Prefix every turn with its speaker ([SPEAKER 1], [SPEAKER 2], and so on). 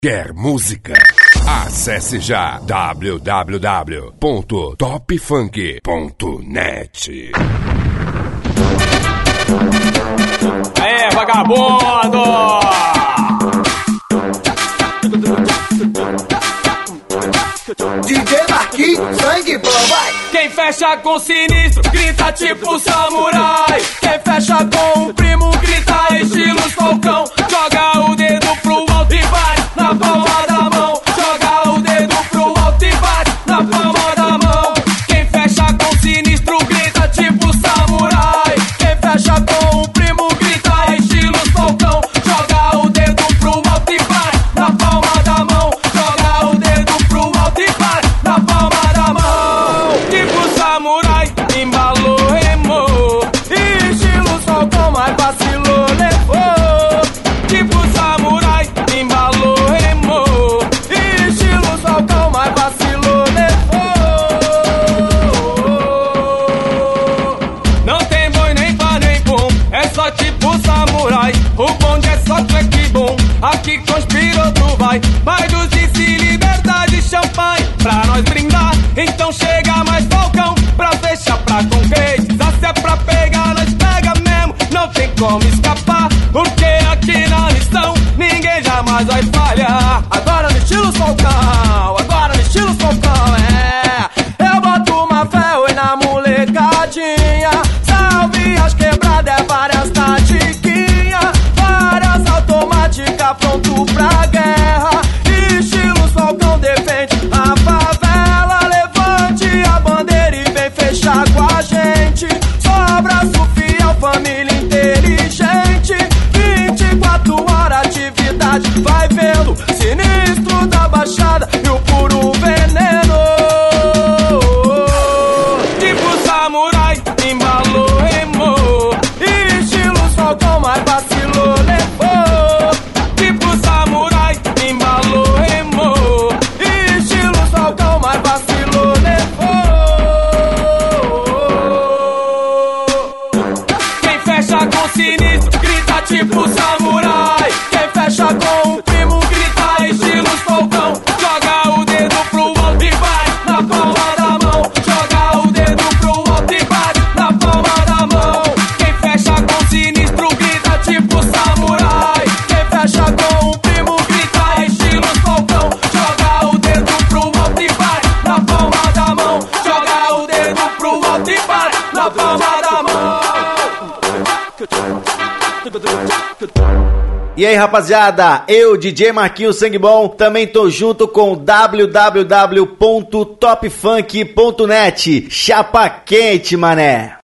[SPEAKER 1] Quer música? Acesse já www.topfunk.net.
[SPEAKER 2] Aê, vagabundo!
[SPEAKER 3] DJ Marquinhos, sangue bom, vai!
[SPEAKER 2] Quem fecha com sinistro, grita tipo samurai. Quem fecha com o primo, grita estilo Falcão. Joga o dedo pro alto e bate na palma da mão. Joga o dedo pro alto e bate na palma da mão. Quem fecha com sinistro, grita tipo samurai. Quem fecha com o primo, grita estilo Falcão. Joga o dedo pro alto e bate na palma da mão. Joga o dedo pro alto e bate na palma da mão. Tipo samurai, embalou, remou. Estilo Falcão, mas vacilou, levou. Tipo samurai, embalou, remou. Estilo Falcão, mas vacilou, levou. Não tem boi nem pá nem bom, é só tipo samurai. O bonde é só track bom, aqui conspira outro vai. Baidos disse liberdade, champanhe pra nós brindar. Então chega mais Falcão, pra fechar, pra concretizar. Se é pra pegar, nós pega mesmo, não tem como escapar. Porque aqui na missão, ninguém jamais vai falhar. Agora no estilo Falcão, agora no estilo Falcão, é. Eu boto uma fé, oi na molecadinha. Salve as quebradas, é várias tatiquinhas. Várias automáticas, pronto pra guerra. Estilo Falcão defende a favela. Levante a bandeira e vem fechar com a gente. Só braço fiel, família inteligente. 24 horas atividade, vai vendo. Sinistro da Baixada e o puro veneno. Tipo samurai, embalou, remou. Estilo Falcão, mas vacilou, levou. Tipo samurai, embalou, remou. Estilo Falcão, mas vacilou, levou. Quem fecha com sinistro, grita tipo samurai. Quem fecha com o primo, grita estilo Falcão. Joga o dedo pro alto e bate na palma da mão. Joga o dedo pro alto e bate na palma da mão. Quem fecha com sinistro, grita tipo samurai. Quem fecha com o primo, grita estilo Falcão. Joga o dedo pro alto e bate na palma da mão. Joga o dedo pro alto e bate na palma da mão.
[SPEAKER 4] E aí, rapaziada, eu, DJ Marquinhos Sangue Bom, também tô junto com www.topfunk.net. Chapa quente, mané.